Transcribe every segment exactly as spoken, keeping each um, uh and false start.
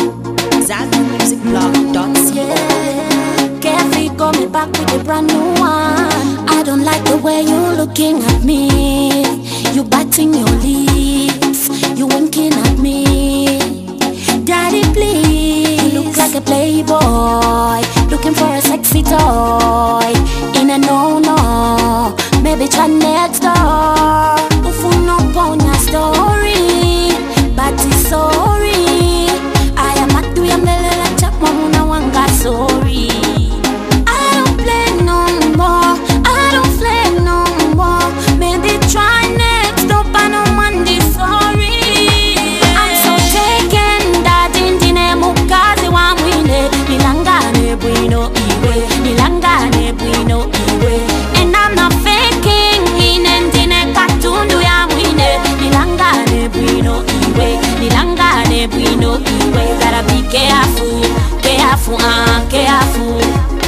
Zanda Music Blog dot c o. Carefree coming back with a brand new one. I don't like the way you're looking at me. You biting your lips, you winking at me. Daddy, please. You look like a playboy, looking for a sexy toy. In a no-no, maybe try next door. Ufuno ponya story, but it's sorry. I am at the umbrella chap mamuna wanga sorry. I don't play no more, I don't play no more. Maybe try next door, but no Monday sorry. I'm so taken that indine mukazi wa mwine. Nilangane bwino iwe, nilangane bwino iwe. And I'm not faking, inendine katundu ya mwine. Nilangane bwino iwe, nilangane bwino iwe. Gotta be careful, careful, ah, careful.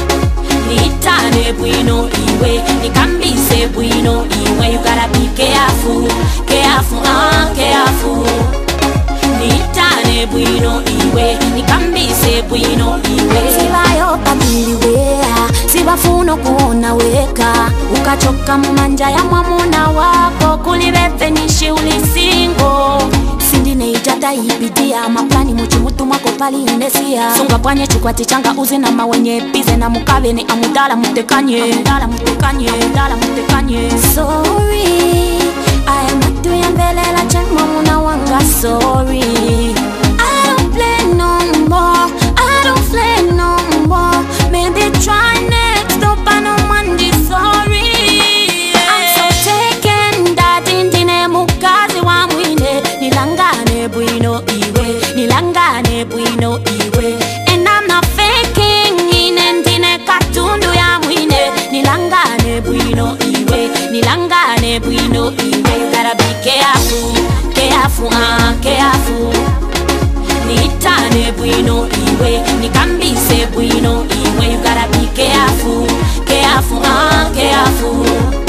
Nitane bwino iwe, nikambise bwino iwe. You gotta be careful, careful, ah, careful. Nitane bwino iwe, nikambise bwino iwe. Sibayo pabiliwea, sibafuna kuona weka. Ukachoka mumanja ya mwamuna wako, kulibebe nishi ulisingo. Sindine ijata ibidia, maplani muchi mutu mwako pali indesia. Sunga panye chukwati changa uzi na mawenye bize na mukabe ni amudala mutekanye. Amudala mutekanye, amudala mutekanye. Sorry, I am not doing belela check mamuna wanga sorry. I don't play no more, I don't play no more. Maybe try next door, but no Monday sorry. I'm so taken that indine mukazi wa mwine. Nilangane bwino iwe, nilangane bwino iwe. And I'm not faking, inendine katundu ya mwine. Nilangane bwino iwe, nilangane bwino iwe. Gotta be careful, careful, ah, careful. Nitane bwino iwe, nikambise bwino iwe. You gotta be careful, careful, ah, careful.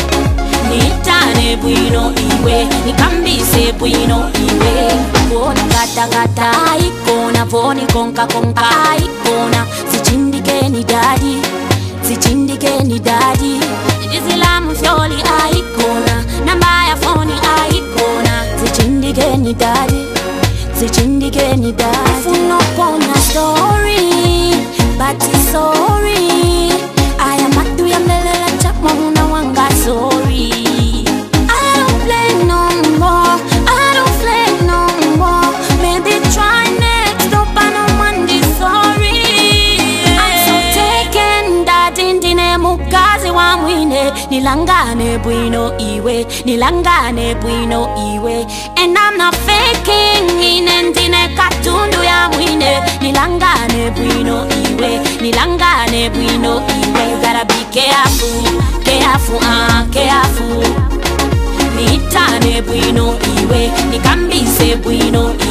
Nitane bwino iwe, nikambise bwino iwe. Voni gata gata, aikona, voni konka konka, aikona. Sichindike ni daddy, sichindike ni daddy. Izilamu fyoli aikona, namba ya phone aikona. Sichindike ni daddy, sichindike ni daddy. Ufuno pona story, but it's sorry. I am at the umbrella chap mamuna wanga sorry. I don't play no more, I don't play no more. Maybe try next door, but no Monday sorry. I'm so taken that indine mukazi wa mwine. Nilangane bwino iwe, nilangane bwino iwe. And I'm not faking, inendine katundu ya mwine. Nilangane bwino iwe, nilangane bwino iwe. You gotta be careful, careful, ah, careful. Nitane bwino iwe, nikambise bwino iwe.